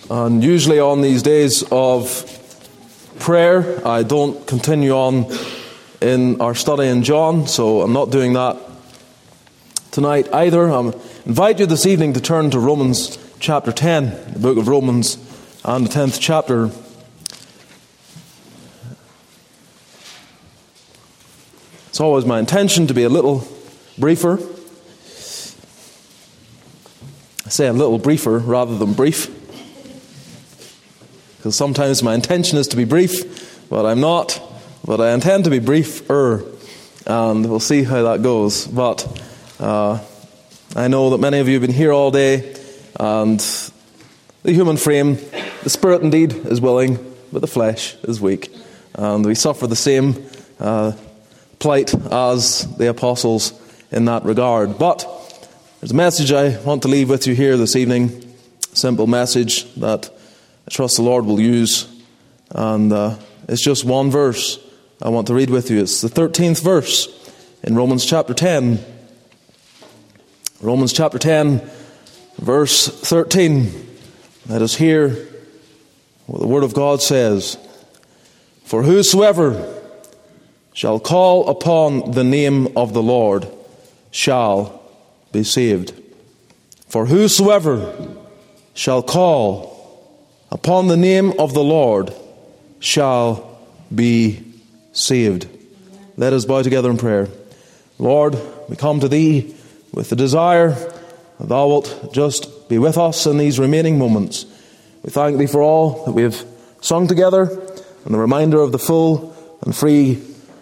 And usually on these days of prayer, I don't continue on in our study in John, so I'm not doing that tonight either. I invite you this evening to turn to Romans chapter 10, the book of Romans, and the 10th chapter. It's always my intention to be a little briefer. I say a little briefer rather than brief, because sometimes my intention is to be brief, but I'm not. But I intend to be briefer, and we'll see how that goes. But I know that many of you have been here all day, and the human frame, the spirit indeed is willing, but the flesh is weak. And we suffer the same plight as the apostles in that regard. But there's a message I want to leave with you here this evening, a simple message that I trust the Lord will use, and it's just one verse I want to read with you. It's the 13th verse in Romans chapter 10. Romans chapter 10, verse 13. Let us hear what the Word of God says. For whosoever shall call upon the name of the Lord shall be saved. For whosoever shall call upon the name of the Lord shall be saved. Let us bow together in prayer. Lord, we come to Thee with the desire that Thou wilt just be with us in these remaining moments. We thank Thee for all that we have sung together, and the reminder of the full and free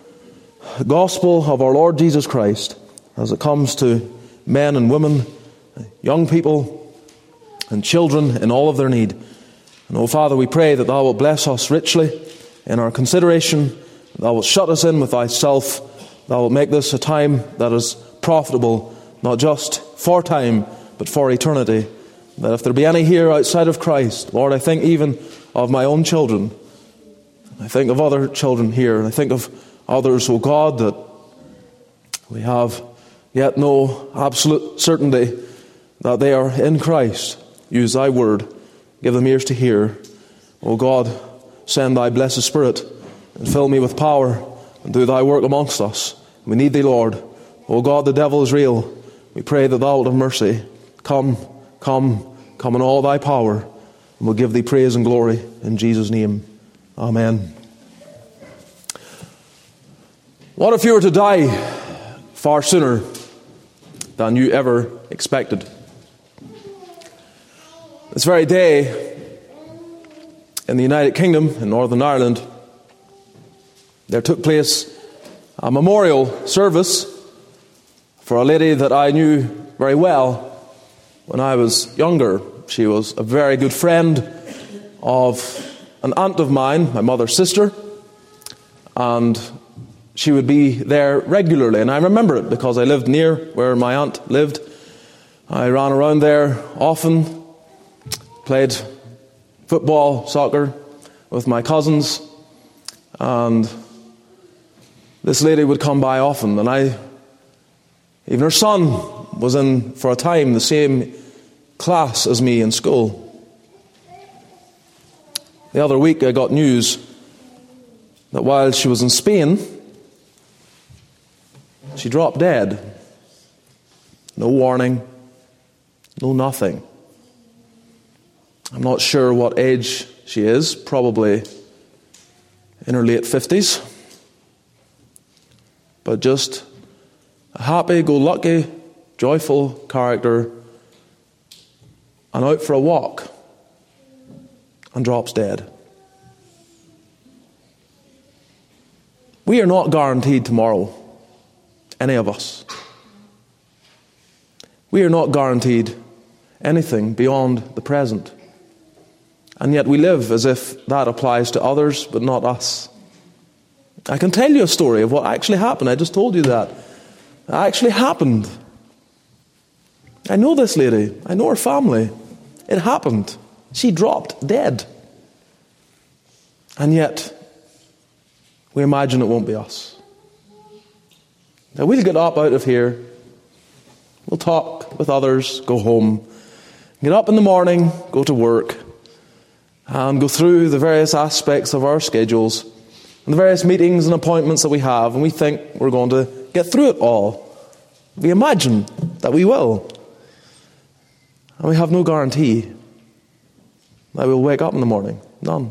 gospel of our Lord Jesus Christ as it comes to men and women, young people and children in all of their need. And, oh Father, we pray that Thou wilt bless us richly in our consideration. Thou wilt shut us in with Thyself. Thou wilt make this a time that is profitable, not just for time, but for eternity. That if there be any here outside of Christ, Lord, I think even of my own children. I think of other children here, and I think of others, oh God, that we have yet no absolute certainty that they are in Christ. Use Thy word. Give them ears to hear. O God, send Thy blessed Spirit and fill me with power and do Thy work amongst us. We need Thee, Lord. O God, the devil is real. We pray that Thou wilt have mercy. Come in all Thy power, and we'll give Thee praise and glory in Jesus' name. Amen. What if you were to die far sooner than you ever expected? This very day, in the United Kingdom, in Northern Ireland, there took place a memorial service for a lady that I knew very well when I was younger. She was a very good friend of an aunt of mine, my mother's sister, and she would be there regularly. And I remember it because I lived near where my aunt lived. I ran around there often, played football, soccer with my cousins, and this lady would come by often, and even her son was in, for a time, the same class as me in school. The other week I got news that while she was in Spain, she dropped dead. No warning, no nothing. I'm not sure what age she is, probably in her late 50s. But just a happy-go-lucky, joyful character, and out for a walk, and drops dead. We are not guaranteed tomorrow, any of us. We are not guaranteed anything beyond the present. And yet we live as if that applies to others, but not us. I can tell you a story of what actually happened. I just told you that. It actually happened. I know this lady. I know her family. It happened. She dropped dead. And yet, we imagine it won't be us. Now we'll get up out of here. We'll talk with others, go home. Get up in the morning, go to work. and go through the various aspects of our schedules and the various meetings and appointments that we have, and we think we're going to get through it all. We imagine that we will. And we have no guarantee that we'll wake up in the morning. None.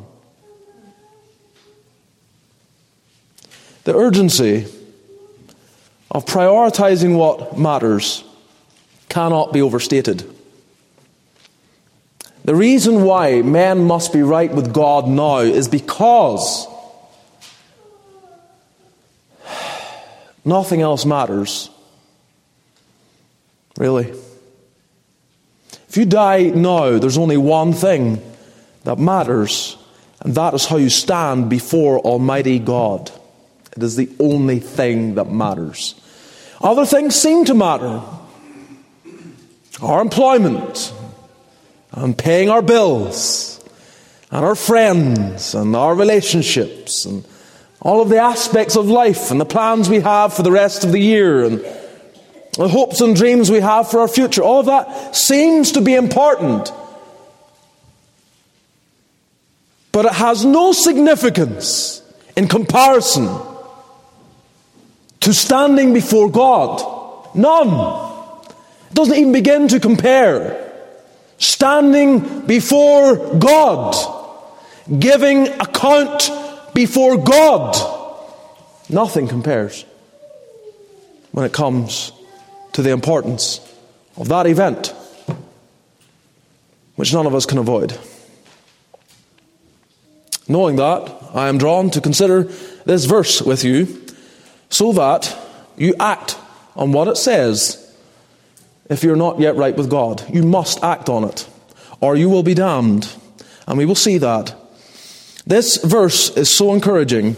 The urgency of prioritizing what matters cannot be overstated. The reason why men must be right with God now is because nothing else matters. Really. If you die now, there's only one thing that matters, and that is how you stand before Almighty God. It is the only thing that matters. Other things seem to matter. Our employment, and paying our bills, and our friends, and our relationships, and all of the aspects of life, and the plans we have for the rest of the year, and the hopes and dreams we have for our future. All of that seems to be important. But it has no significance in comparison to standing before God. None. It doesn't even begin to compare. Standing before God. Giving account before God. Nothing compares when it comes to the importance of that event, which none of us can avoid. Knowing that, I am drawn to consider this verse with you so that you act on what it says. If you're not yet right with God, you must act on it, or you will be damned. And we will see that. This verse is so encouraging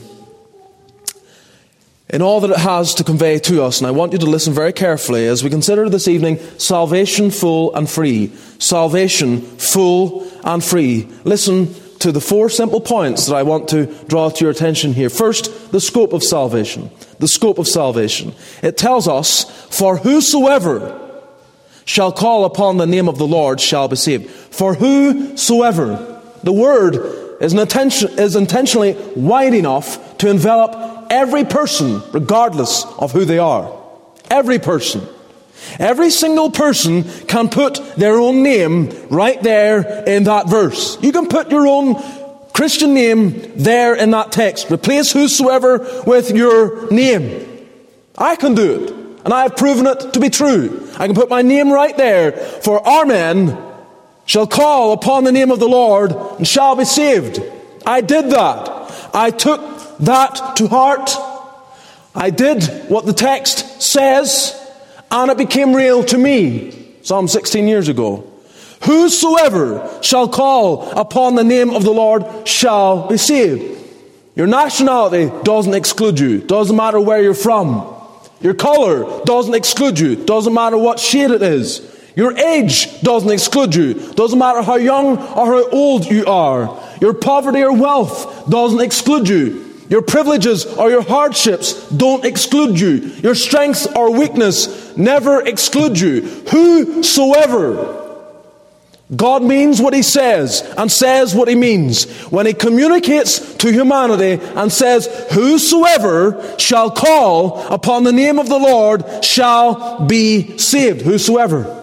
in all that it has to convey to us. And I want you to listen very carefully as we consider this evening salvation full and free. Salvation full and free. Listen to the 4 simple points that I want to draw to your attention here. First, the scope of salvation. The scope of salvation. It tells us, for whosoever shall call upon the name of the Lord shall be saved. For whosoever. The word is intentionally wide enough to envelop every person, regardless of who they are. Every person. Every single person can put their own name right there in that verse. You can put your own Christian name there in that text. Replace whosoever with your name. I can do it. And I have proven it to be true. I can put my name right there. For our men shall call upon the name of the Lord and shall be saved. I did that. I took that to heart. I did what the text says, and it became real to me some 16 years ago. Whosoever shall call upon the name of the Lord shall be saved. Your nationality doesn't exclude you. Doesn't matter where you're from. Your color doesn't exclude you. Doesn't matter what shade it is. Your age doesn't exclude you. Doesn't matter how young or how old you are. Your poverty or wealth doesn't exclude you. Your privileges or your hardships don't exclude you. Your strength or weakness never exclude you. Whosoever. God means what He says and says what He means. When He communicates to humanity and says, whosoever shall call upon the name of the Lord shall be saved. Whosoever.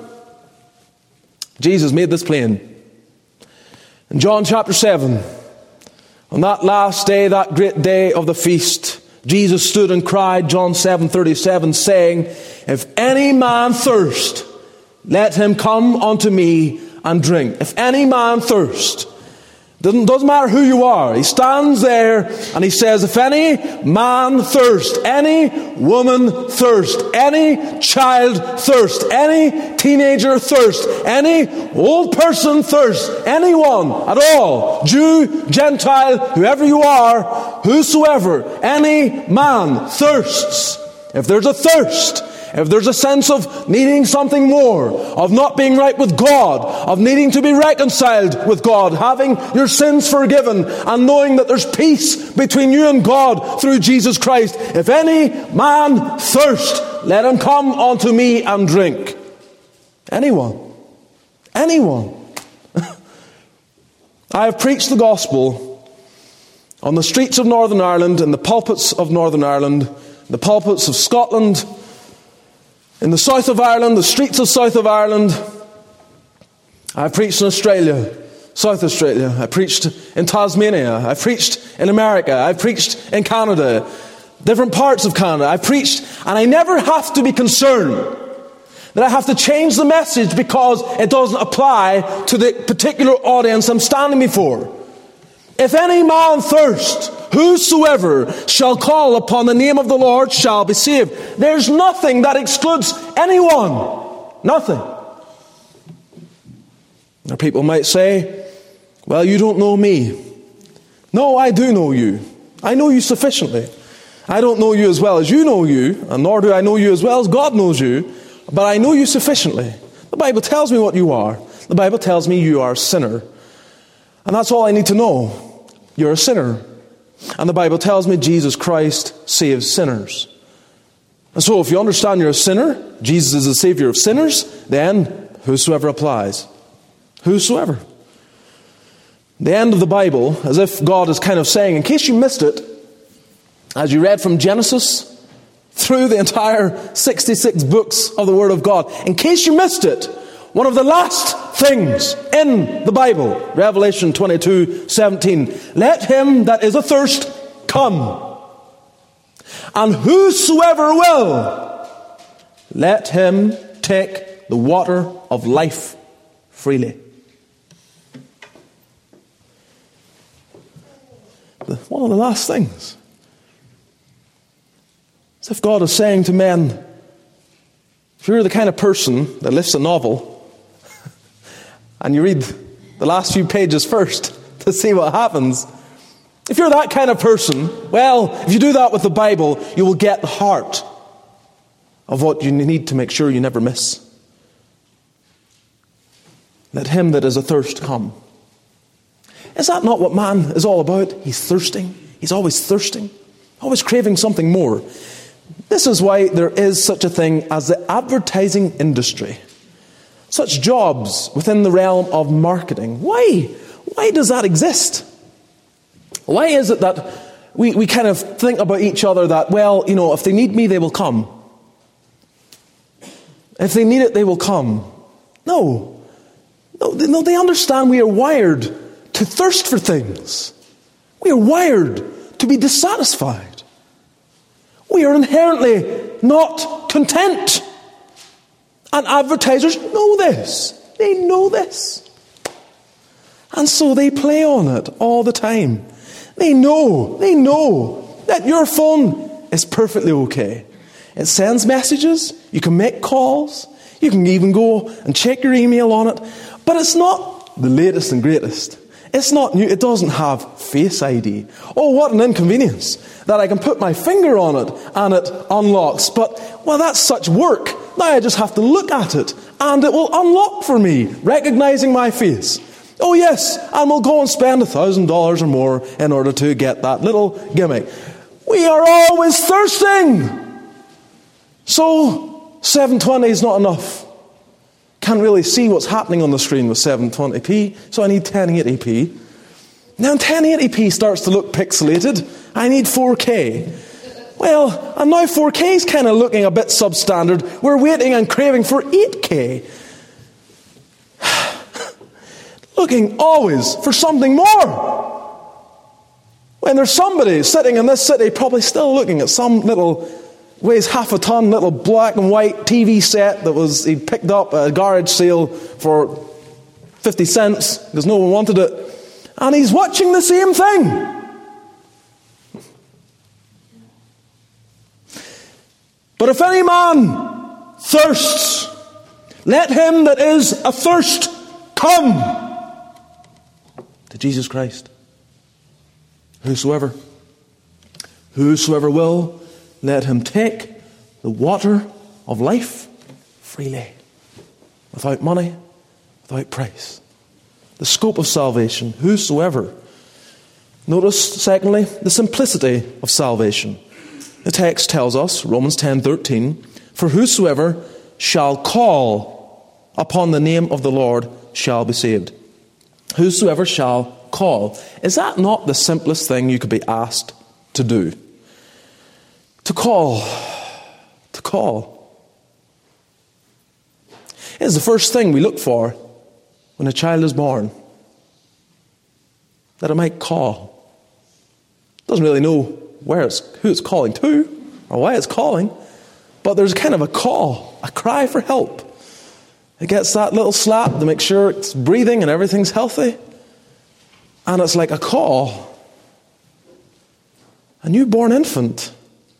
Jesus made this plain. In John chapter 7, on that last day, that great day of the feast, Jesus stood and cried, John 7:37, saying, if any man thirst, let him come unto me and drink. If any man thirst. Doesn't matter who you are. He stands there and He says, if any man thirst, any woman thirst, any child thirst, any teenager thirst, any old person thirst, anyone at all, Jew, Gentile, whoever you are, whosoever, any man thirsts. If there's a thirst, if there's a sense of needing something more, of not being right with God, of needing to be reconciled with God, having your sins forgiven, and knowing that there's peace between you and God through Jesus Christ, if any man thirst, let him come unto me and drink. Anyone. Anyone. I have preached the gospel on the streets of Northern Ireland, in the pulpits of Northern Ireland, the pulpits of Scotland, in the south of Ireland, the streets of south of Ireland. I preached in Australia, South Australia. I preached in Tasmania. I preached in America. I preached in Canada, different parts of Canada. I preached, and I never have to be concerned that I have to change the message because it doesn't apply to the particular audience I'm standing before. If any man thirst, whosoever shall call upon the name of the Lord shall be saved. There's nothing that excludes anyone. Nothing. Now people might say, well, you don't know me. No, I do know you. I know you sufficiently. I don't know you as well as you know you, and nor do I know you as well as God knows you, but I know you sufficiently. The Bible tells me what you are. The Bible tells me you are a sinner. And that's all I need to know. You're a sinner. And the Bible tells me Jesus Christ saves sinners. And so if you understand you're a sinner, Jesus is the Savior of sinners, then whosoever applies. Whosoever. The end of the Bible, as if God is kind of saying, in case you missed it, as you read from Genesis through the entire 66 books of the Word of God, in case you missed it, one of the last things in the Bible, Revelation 22:17, let him that is athirst come, and whosoever will, let him take the water of life freely. One of the last things. As if God is saying to men, if you're the kind of person that lifts a novel and you read the last few pages first to see what happens, if you're that kind of person, well, if you do that with the Bible, you will get the heart of what you need to make sure you never miss. Let him that is athirst come. Is that not what man is all about? He's thirsting. He's always thirsting. Always craving something more. This is why there is such a thing as the advertising industry. Such jobs within the realm of marketing. Why? Why does that exist? Why is it that we kind of think about each other that, well, you know, if they need me, they will come. If they need it, they will come. No, they understand we are wired to thirst for things. We are wired to be dissatisfied. We are inherently not content. And advertisers know this. They know this. And so they play on it all the time. They know that your phone is perfectly okay. It sends messages. You can make calls. You can even go and check your email on it. But it's not the latest and greatest. It's not new. It doesn't have Face ID. Oh, what an inconvenience that I can put my finger on it and it unlocks. But, well, that's such work. Now I just have to look at it and it will unlock for me, recognizing my face. Oh, yes, and we'll go and spend $1,000 or more in order to get that little gimmick. We are always thirsting. So, 720 is not enough. Can't really see what's happening on the screen with 720p, so I need 1080p. Now 1080p starts to look pixelated. I need 4K. Well, and now 4K is kind of looking a bit substandard. We're waiting and craving for 8K. Looking always for something more. When there's somebody sitting in this city probably still looking at some little, weighs half a ton, little black and white TV set that he picked up at a garage sale for 50 cents because no one wanted it. And he's watching the same thing. But if any man thirsts, let him that is athirst come to Jesus Christ. Whosoever will, let him take the water of life freely, without money, without price. The scope of salvation, whosoever. Notice, secondly, the simplicity of salvation. The text tells us, Romans 10:13, for whosoever shall call upon the name of the Lord shall be saved. Whosoever shall call. Is that not the simplest thing you could be asked to do? To call. To call. It is the first thing we look for when a child is born. That it might call. Doesn't really know who it's calling to or why it's calling, but there's kind of a call, a cry for help. It gets that little slap to make sure it's breathing and everything's healthy. And it's like a call. A newborn infant,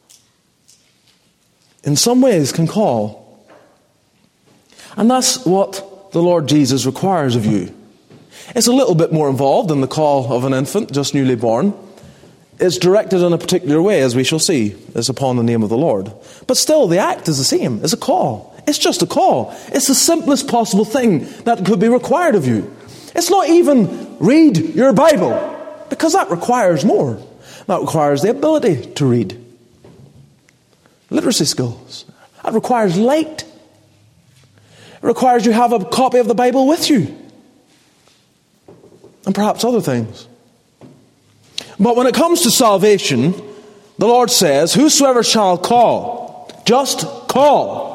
in some ways, can call. And that's what the Lord Jesus requires of you. It's a little bit more involved than the call of an infant just newly born. It's directed in a particular way, as we shall see. It's upon the name of the Lord. But still, the act is the same. It's a call. It's just a call. It's the simplest possible thing that could be required of you. It's not even read your Bible, because that requires more. That requires the ability to read. Literacy skills. That requires light. It requires you have a copy of the Bible with you. And perhaps other things. But when it comes to salvation, the Lord says, whosoever shall call, just call.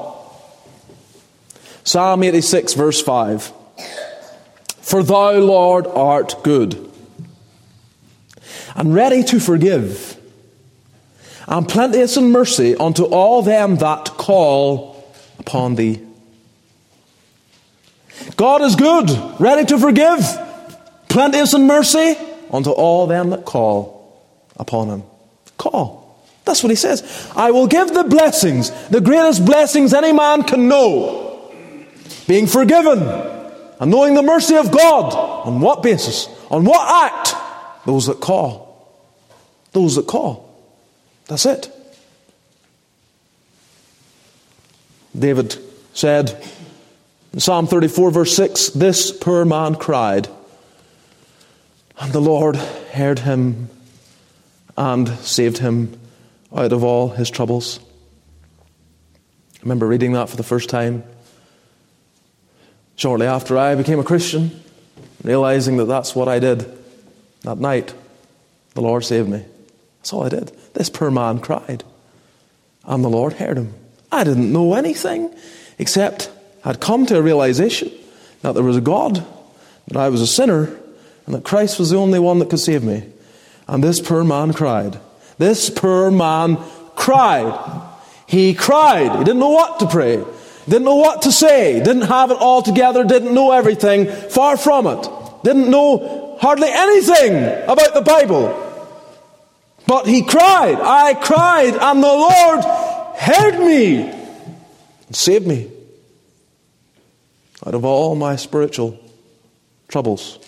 Psalm 86 verse 5. For thou, Lord, art good, and ready to forgive, and plenteous in mercy unto all them that call upon thee. God is good, ready to forgive, plenteous in mercy unto all them that call upon him. Call. That's what he says. I will give the blessings, the greatest blessings any man can know. Being forgiven and knowing the mercy of God. On what basis? On what act? Those that call. Those that call. That's it. David said in Psalm 34 verse 6, this poor man cried, and the Lord heard him and saved him out of all his troubles. I remember reading that for the first time shortly after I became a Christian, realizing that that's what I did that night. The Lord saved me. That's all I did. This poor man cried, and the Lord heard him. I didn't know anything except I'd come to a realization that there was a God, that I was a sinner, and that Christ was the only one that could save me. And this poor man cried. This poor man cried. He cried. He didn't know what to pray. Didn't know what to say. Didn't have it all together. Didn't know everything. Far from it. Didn't know hardly anything about the Bible. But he cried. I cried, and the Lord heard me and saved me out of all my spiritual troubles.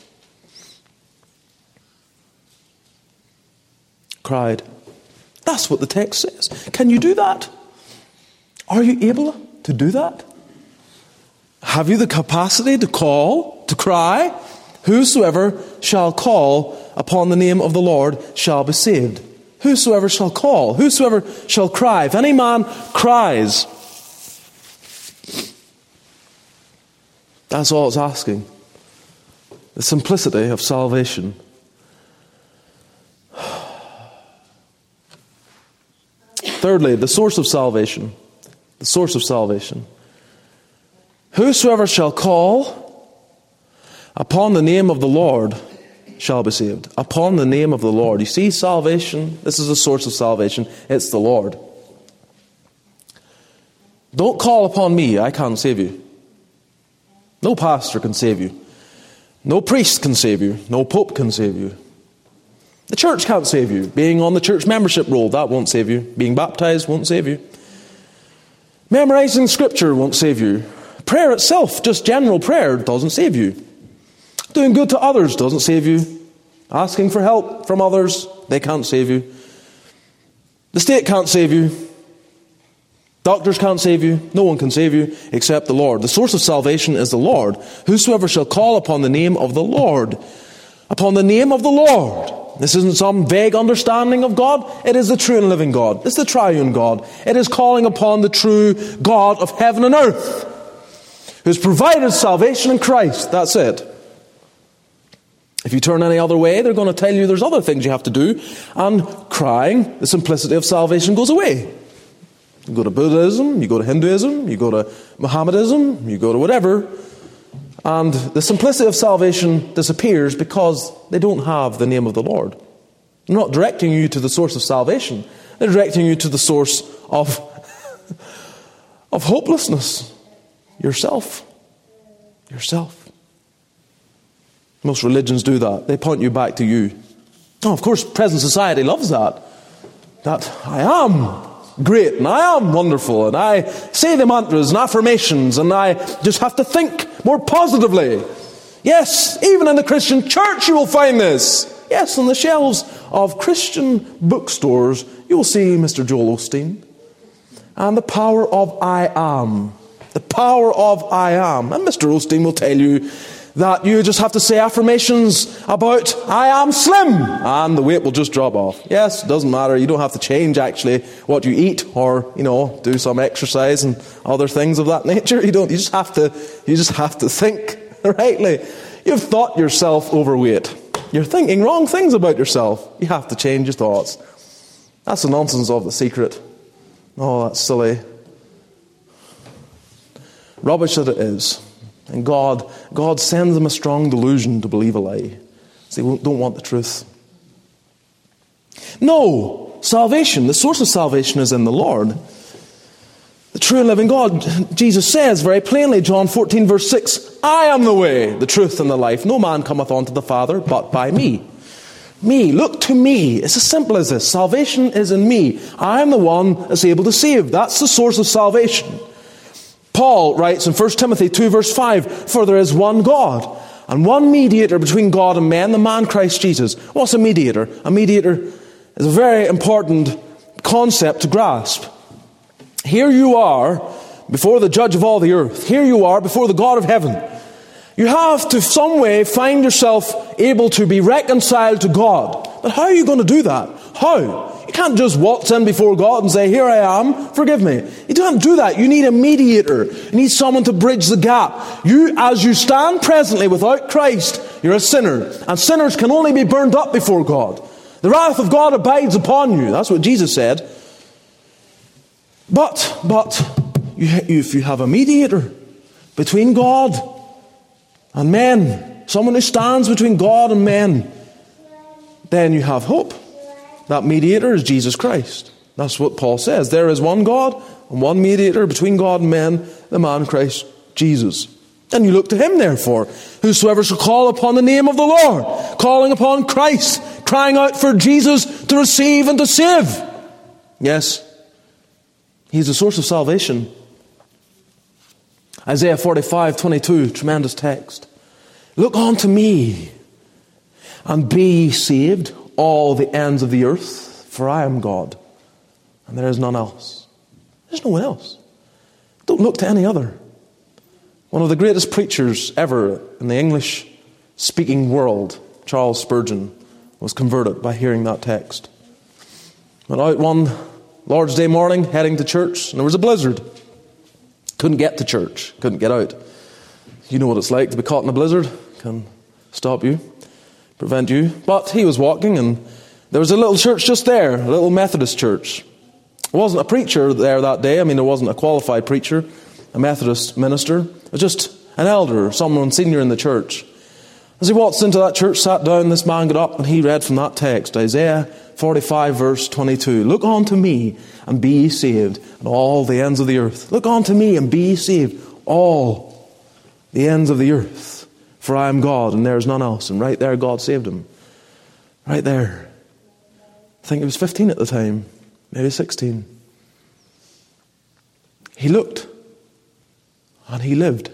Cried. That's what the text says. Can you do that? Are you able to do that? Have you the capacity to call, to cry? Whosoever shall call upon the name of the Lord shall be saved. Whosoever shall call, whosoever shall cry. If any man cries, that's all it's asking. The simplicity of salvation. Thirdly, the source of salvation. The source of salvation. Whosoever shall call upon the name of the Lord shall be saved. Upon the name of the Lord. You see, salvation, this is the source of salvation. It's the Lord. Don't call upon me, I can't save you. No pastor can save you. No priest can save you. No pope can save you. The church can't save you. Being on the church membership roll, that won't save you. Being baptized won't save you. Memorizing scripture won't save you. Prayer itself, just general prayer, doesn't save you. Doing good to others doesn't save you. Asking for help from others, they can't save you. The state can't save you. Doctors can't save you. No one can save you except the Lord. The source of salvation is the Lord. Whosoever shall call upon the name of the Lord. Upon the name of the Lord. This isn't some vague understanding of God. It is the true and living God. It's the triune God. It is calling upon the true God of heaven and earth, who's provided salvation in Christ. That's it. If you turn any other way, they're going to tell you there's other things you have to do, and crying, the simplicity of salvation goes away. You go to Buddhism, you go to Hinduism, you go to Mohammedanism, you go to whatever, and the simplicity of salvation disappears because they don't have the name of the Lord. They're not directing you to the source of salvation. They're directing you to the source of hopelessness. Yourself. Most religions do that. They point you back to you. Oh, of course, present society loves that. That I am great and I am wonderful and I say the mantras and affirmations and I just have to think more positively. Yes, even in the Christian church you will find this. Yes, on the shelves of Christian bookstores you will see Mr. Joel Osteen and the power of I am. The power of I am. And Mr. Osteen will tell you that you just have to say affirmations about I am slim and the weight will just drop off. Yes, it doesn't matter. You don't have to change actually what you eat or, do some exercise and other things of that nature. You just have to think rightly. You've thought yourself overweight. You're thinking wrong things about yourself. You have to change your thoughts. That's the nonsense of The Secret. Oh, that's silly. Rubbish that it is. And God sends them a strong delusion to believe a lie. They don't want the truth. No, salvation, the source of salvation is in the Lord. The true and living God. Jesus says very plainly, John 14 verse 6, I am the way, the truth and the life. No man cometh unto the Father but by me. Me, look to me. It's as simple as this. Salvation is in me. I am the one that's able to save. That's the source of salvation. Paul writes in 1 Timothy 2 verse 5, for there is one God and one mediator between God and men, the man Christ Jesus. What's a mediator? A mediator is a very important concept to grasp. Here you are before the judge of all the earth. Here you are before the God of heaven. You have to some way find yourself able to be reconciled to God. But how are you going to do that? How? You can't just waltz in before God and say, here I am, forgive me. You don't do that. You need a mediator. You need someone to bridge the gap. You, as you stand presently without Christ, you're a sinner. And sinners can only be burned up before God. The wrath of God abides upon you. That's what Jesus said. But if you have a mediator between God and men, someone who stands between God and men, then you have hope. That mediator is Jesus Christ. That's what Paul says. There is one God and one mediator between God and men, the man Christ Jesus. And you look to him, therefore. Whosoever shall call upon the name of the Lord, calling upon Christ, crying out for Jesus to receive and to save. Yes, he's the source of salvation. Isaiah 45:22, tremendous text. Look unto me and be ye saved, all the ends of the earth, for I am God, and there is none else. There's no one else. Don't look to any other. One of the greatest preachers ever in the English-speaking world, Charles Spurgeon, was converted by hearing that text. Went out one Lord's Day morning, heading to church, and there was a blizzard. Couldn't get to church, couldn't get out. You know what it's like to be caught in a blizzard. Can stop you, prevent you. But he was walking, and there was a little church just there, a little Methodist church. There wasn't a preacher there that day. There wasn't a qualified preacher, a Methodist minister. It was just an elder, someone senior in the church. As he walked into that church, sat down, this man got up and he read from that text, Isaiah 45 verse 22. Look unto me and be ye saved, and all the ends of the earth. Look unto me and be ye saved, all the ends of the earth. For I am God and there is none else. And right there God saved him. Right there. I think he was 15 at the time, maybe 16. He looked and he lived.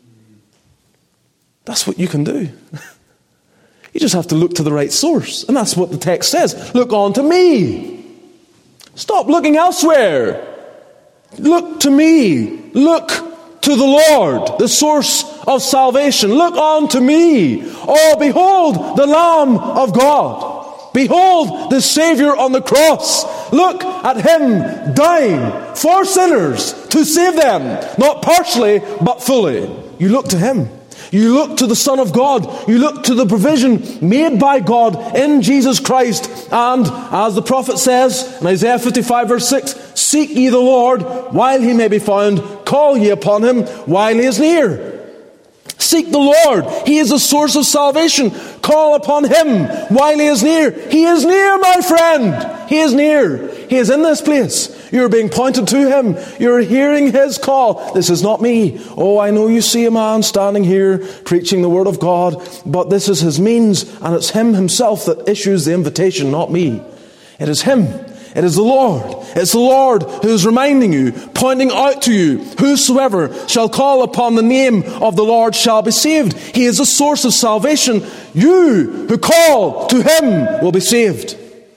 That's what you can do. You just have to look to the right source. And that's what the text says. Look on to me. Stop looking elsewhere. Look to me. Look to the Lord, the source of salvation. Look on to me. Oh, behold the Lamb of God. Behold the Savior on the cross. Look at him dying for sinners to save them. Not partially, but fully. You look to him. You look to the Son of God. You look to the provision made by God in Jesus Christ. And as the prophet says in Isaiah 55 verse 6, seek ye the Lord while he may be found. Call ye upon him while he is near. Seek the Lord. He is the source of salvation. Call upon him while he is near. He is near, my friend. He is near. He is in this place. You're being pointed to him. You're hearing his call. This is not me. Oh, I know you see a man standing here preaching the word of God, but this is his means, and it's him himself that issues the invitation, not me. It is him. It is the Lord. It's the Lord who is reminding you, pointing out to you, whosoever shall call upon the name of the Lord shall be saved. He is the source of salvation. You who call to him will be saved.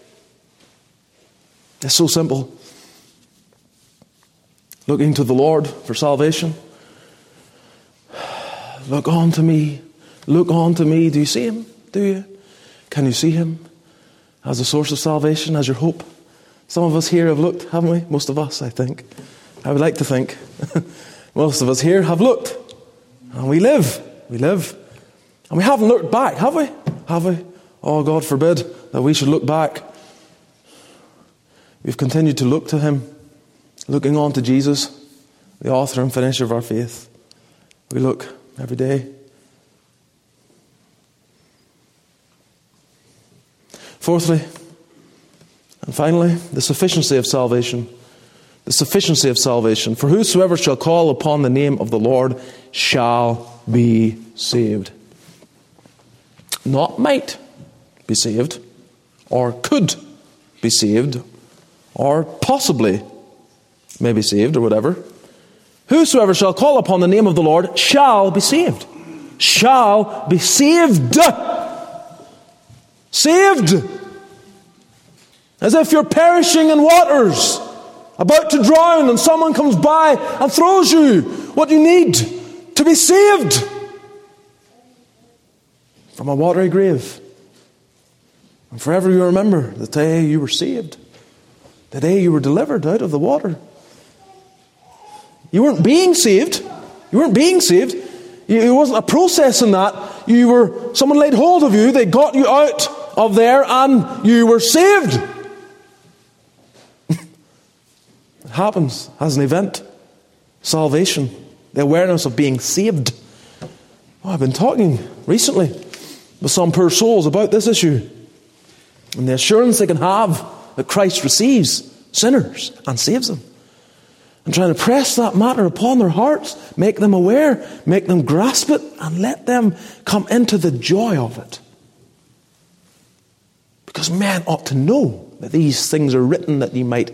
It's so simple. Looking to the Lord for salvation. Look on to me. Look on to me. Do you see him? Do you? Can you see him as the source of salvation, as your hope? Some of us here have looked, haven't we? Most of us, I think. I would like to think. Most of us here have looked. And we live. We live. And we haven't looked back, have we? Have we? Oh, God forbid that we should look back. We've continued to look to him. Looking on to Jesus, the author and finisher of our faith. We look every day. Fourthly, and finally, the sufficiency of salvation. The sufficiency of salvation. For whosoever shall call upon the name of the Lord shall be saved. Not might be saved, or could be saved, or possibly may be saved, or whatever. Whosoever shall call upon the name of the Lord shall be saved. Shall be saved. Saved. As if you're perishing in waters, about to drown, and someone comes by and throws you what you need to be saved from a watery grave. And forever you remember the day you were saved, the day you were delivered out of the water. You weren't being saved. You weren't being saved. It wasn't a process in that. Someone laid hold of you, they got you out of there, and you were saved. It happens as an event. Salvation. The awareness of being saved. Oh, I've been talking recently with some poor souls about this issue. And the assurance they can have that Christ receives sinners and saves them. And trying to press that matter upon their hearts, make them aware, make them grasp it, and let them come into the joy of it. Because men ought to know that these things are written that ye might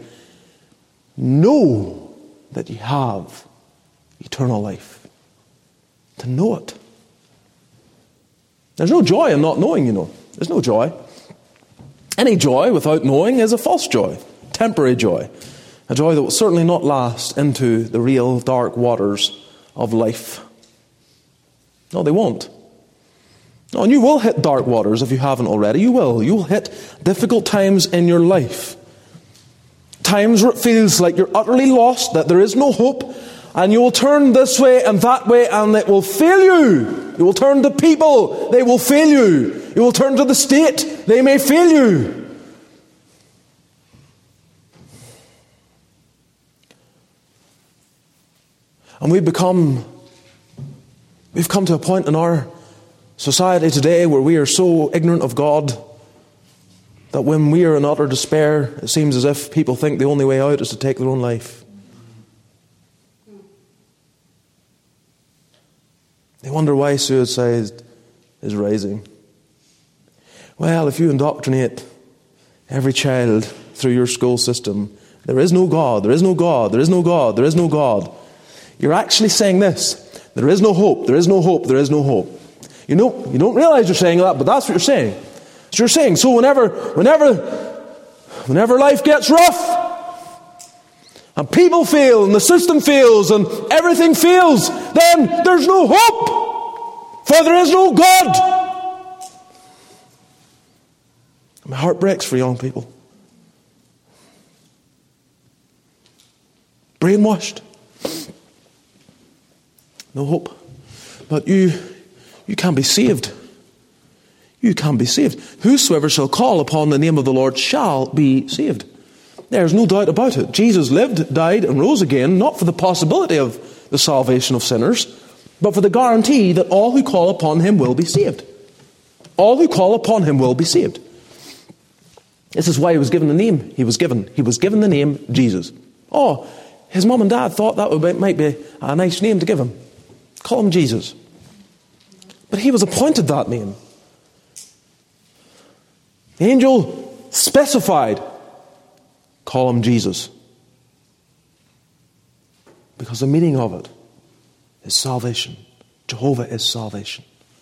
know that ye have eternal life. To know it. There's no joy in not knowing, you know. There's no joy. Any joy without knowing is a false joy. Temporary joy. A joy that will certainly not last into the real dark waters of life. No, they won't. No, and you will hit dark waters if you haven't already. You will. You will hit difficult times in your life. Times where it feels like you're utterly lost, that there is no hope, and you will turn this way and that way, and it will fail you. You will turn to people, they will fail you. You will turn to the state, they may fail you. And we've come to a point in our society today where we are so ignorant of God that when we are in utter despair, it seems as if people think the only way out is to take their own life. They wonder why suicide is rising. Well, if you indoctrinate every child through your school system, there is no God, there is no God, there is no God, there is no God. You're actually saying this: there is no hope, there is no hope, there is no hope. You don't realize you're saying that, but that's what you're saying. So you're saying, so whenever life gets rough, and people fail, and the system fails, and everything fails, then there's no hope, for there is no God. My heart breaks for young people. Brainwashed. No hope. But you you can be saved. You can be saved. Whosoever shall call upon the name of the Lord shall be saved. There's no doubt about it. Jesus lived, died, and rose again, not for the possibility of the salvation of sinners, but for the guarantee that all who call upon him will be saved. All who call upon him will be saved. This is why he was given the name he was given. He was given the name Jesus. Oh, his mum and dad thought that might be a nice name to give him. Call him Jesus. But he was appointed that name. The angel specified, call him Jesus. Because the meaning of it is salvation. Jehovah is salvation.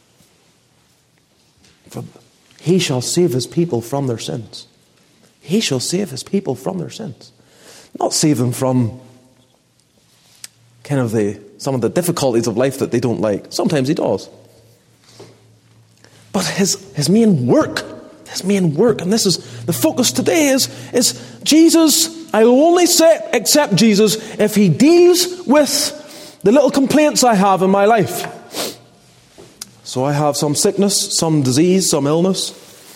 For he shall save his people from their sins. He shall save his people from their sins. Not save them from some of the difficulties of life that they don't like. Sometimes he does. But his main work, and this is the focus today, is Jesus. I will only accept Jesus if he deals with the little complaints I have in my life. So I have some sickness, some disease, some illness.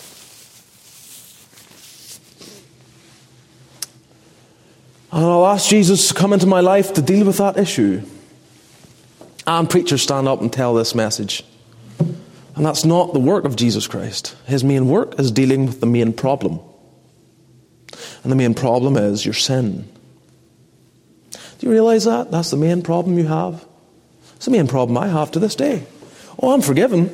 And I'll ask Jesus to come into my life to deal with that issue. And preachers stand up and tell this message. And that's not the work of Jesus Christ. His main work is dealing with the main problem. And the main problem is your sin. Do you realize that? That's the main problem you have. It's the main problem I have to this day. Oh, I'm forgiven.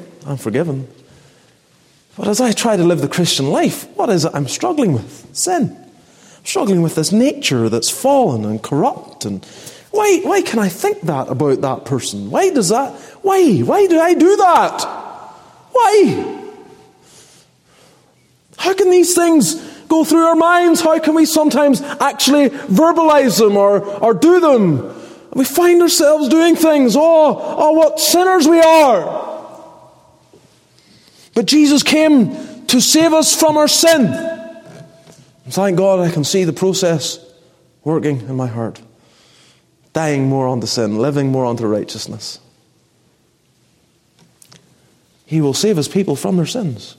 But as I try to live the Christian life, what is it I'm struggling with? Sin. I'm struggling with this nature that's fallen and corrupt. And why can I think that about that person? Why do I do that? Why? How can these things go through our minds? How can we sometimes actually verbalize them or do them? We find ourselves doing things. Oh, what sinners we are. But Jesus came to save us from our sin. And thank God I can see the process working in my heart. Dying more unto sin, living more unto righteousness. He will save his people from their sins.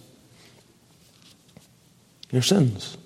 Your sins.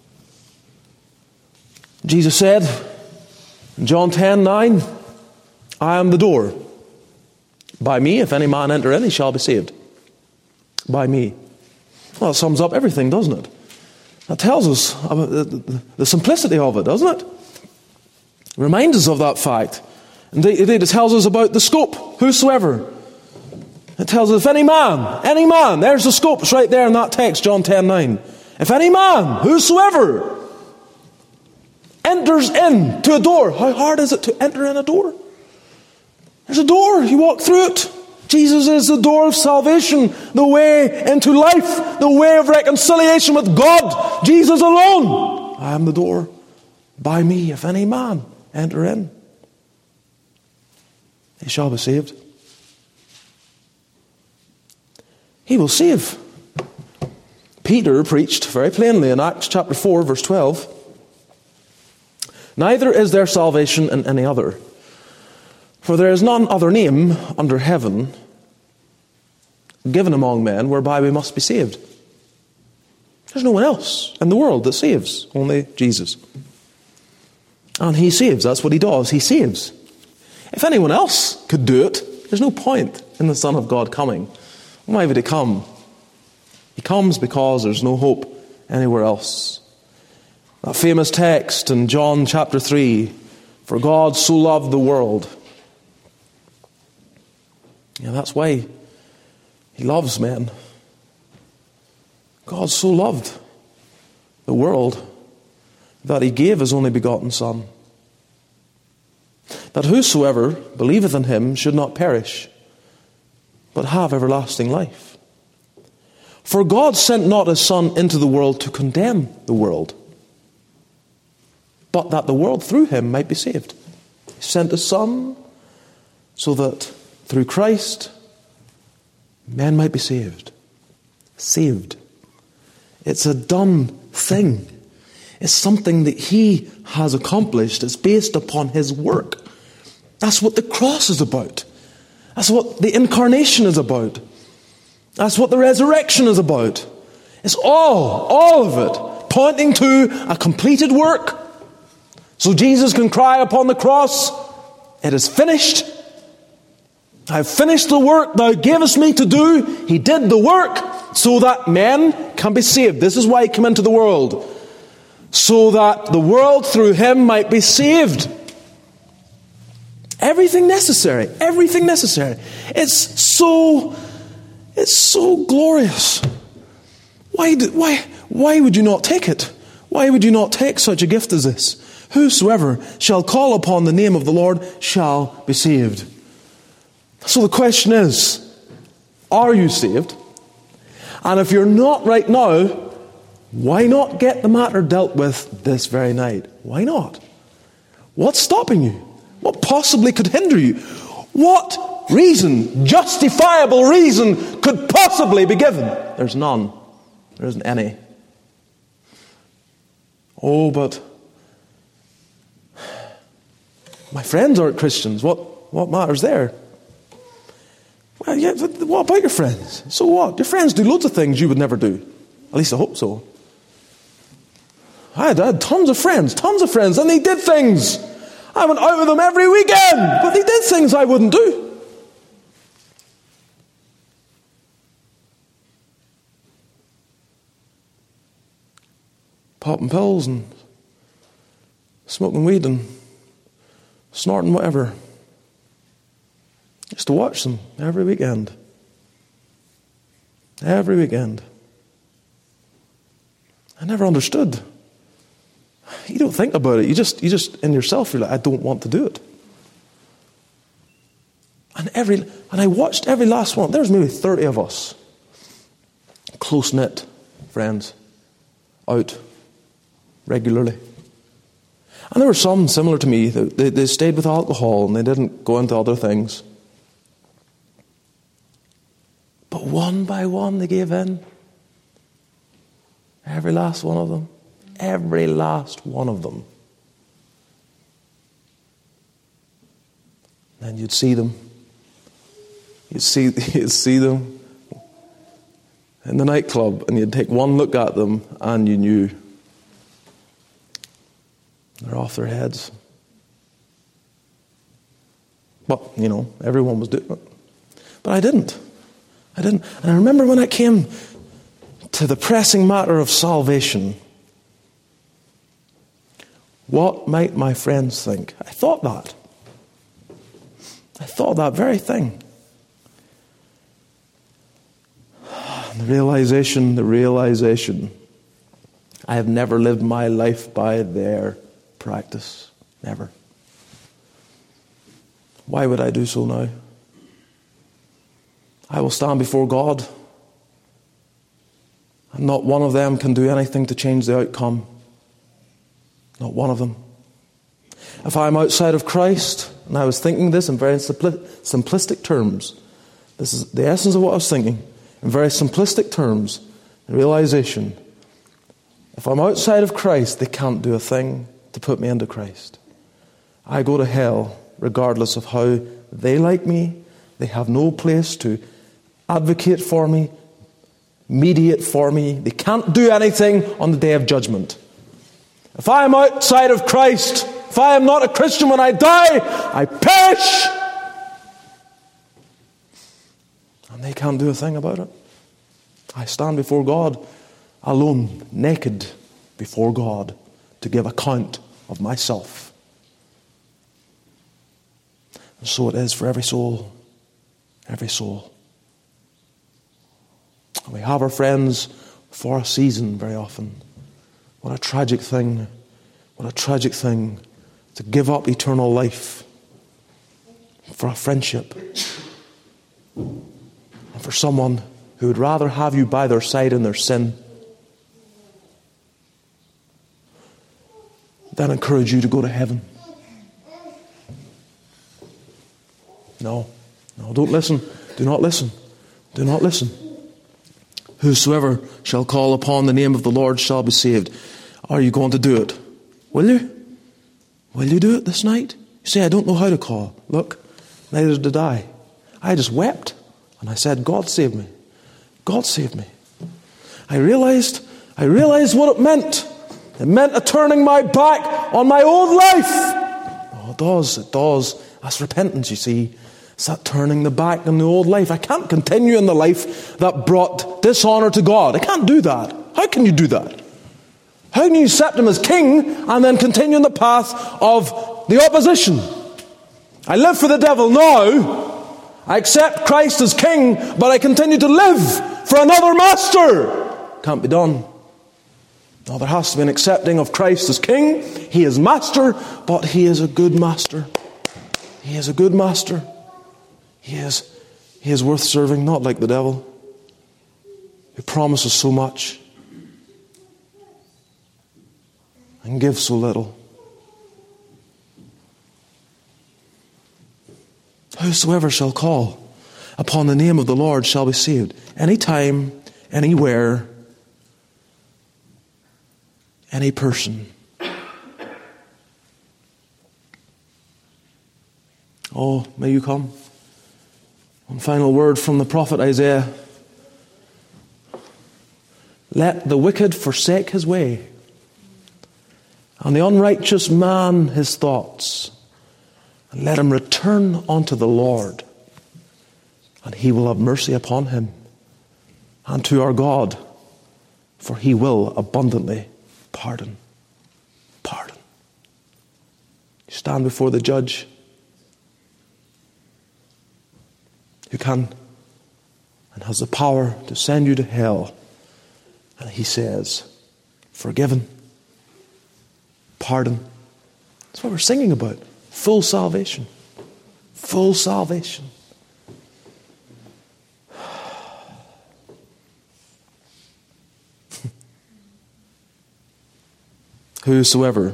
Jesus said in John 10:9, I am the door. By me, if any man enter in, he shall be saved. By me. Well, it sums up everything, doesn't it? That tells us about the simplicity of it, doesn't it? It reminds us of that fact. Indeed, it tells us about the scope. Whosoever. It tells us if any man, there's the scope. It's right there in that text, John 10:9. If any man, whosoever, enters in to a door. How hard is it to enter in a door? There's a door. You walk through it. Jesus is the door of salvation, the way into life, the way of reconciliation with God. Jesus alone. I am the door. By me, if any man enter in, he shall be saved. He will save. Peter preached very plainly in Acts chapter 4, verse 12. Neither is there salvation in any other. For there is none other name under heaven given among men whereby we must be saved. There's no one else in the world that saves, only Jesus. And he saves, that's what he does, he saves. If anyone else could do it, there's no point in the Son of God coming. Why would he come? He comes because there's no hope anywhere else. That famous text in John chapter 3, for God so loved the world. Yeah, that's why he loves men. God so loved the world that he gave his only begotten Son, that whosoever believeth in him should not perish, but have everlasting life. For God sent not his Son into the world to condemn the world, but that the world through him might be saved. He sent his Son so that through Christ men might be saved. Saved. It's a done thing. It's something that he has accomplished. It's based upon his work. That's what the cross is about. That's what the incarnation is about. That's what the resurrection is about. It's all of it, pointing to a completed work. So Jesus can cry upon the cross, "It is finished. I've finished the work thou gavest me to do." He did the work so that men can be saved. This is why he came into the world. So that the world through him might be saved. Everything necessary. Everything necessary. It's so glorious. Why would you not take it? Why would you not take such a gift as this? Whosoever shall call upon the name of the Lord shall be saved. So the question is, are you saved? And if you're not right now, why not get the matter dealt with this very night? Why not? What's stopping you? What possibly could hinder you? What reason, justifiable reason, could possibly be given? There's none. There isn't any. Oh, but my friends aren't Christians. What matters there? Well, yeah, but what about your friends? So what? Your friends do loads of things you would never do. At least I hope so. I had tons of friends, and they did things. I went out with them every weekend, but they did things I wouldn't do. Popping pills and smoking weed and snorting whatever. Just to watch them every weekend. Every weekend. I never understood. You don't think about it. You just in yourself, you're like, I don't want to do it. And I watched every last one. There's maybe 30 of us. Close-knit friends. Out. Regularly. And there were some similar to me. They stayed with alcohol and they didn't go into other things. But one by one they gave in. Every last one of them. Every last one of them. And you'd see them. You'd see them in the nightclub, and you'd take one look at them and you knew they're off their heads. But, everyone was doing it. But I didn't. And I remember when it came to the pressing matter of salvation, what might my friends think? I thought that. I thought that very thing. The realization, I have never lived my life by their practice. Never. Why would I do so now? I will stand before God, and not one of them can do anything to change the outcome. Not one of them. If I'm outside of Christ, and I was thinking this in very simplistic terms, this is the essence of what I was thinking, in very simplistic terms, the realization, if I'm outside of Christ, they can't do a thing to put me into Christ. I go to hell regardless of how they like me. They have no place to advocate for me, mediate for me. They can't do anything on the day of judgment. If I am outside of Christ, if I am not a Christian when I die, I perish. And they can't do a thing about it. I stand before God alone, naked before God, to give account of myself. And so it is for every soul. Every soul. We have our friends for a season very often. What a tragic thing. What a tragic thing to give up eternal life for a friendship. And for someone who would rather have you by their side in their sin than encourage you to go to heaven. No, don't listen. Do not listen. Do not listen. Whosoever shall call upon the name of the Lord shall be saved. Are you going to do it? Will you? Will you do it this night? You say, I don't know how to call. Look, neither did I. I just wept. And I said, God save me. God save me. I realized what it meant. It meant a turning my back on my old life. Oh, it does. That's repentance, you see. It's that turning the back on the old life. I can't continue in the life that brought dishonor to God. I can't do that. How can you do that? How can you accept Him as King and then continue in the path of the opposition? I live for the devil now. I accept Christ as King, but I continue to live for another master. Can't be done. No, there has to be an accepting of Christ as King. He is master, but He is a good master. He is a good master. He is worth serving, not like the devil, who promises so much and gives so little. Whosoever shall call upon the name of the Lord shall be saved. Anytime, anywhere, any person. Oh, may you come. One final word from the prophet Isaiah. Let the wicked forsake his way, and the unrighteous man his thoughts, and let him return unto the Lord, and He will have mercy upon him, and to our God, for He will abundantly pardon. Pardon. You stand before the judge who can and has the power to send you to hell, and He says, forgiven, pardon. That's what we're singing about. Full salvation. Full salvation. Whosoever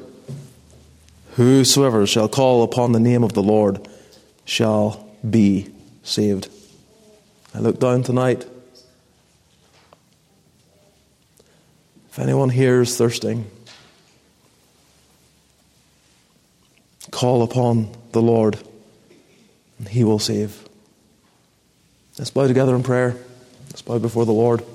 shall call upon the name of the Lord shall be saved. I look down tonight. If anyone here is thirsting, call upon the Lord and He will save. Let's bow together in prayer. Let's bow before the Lord.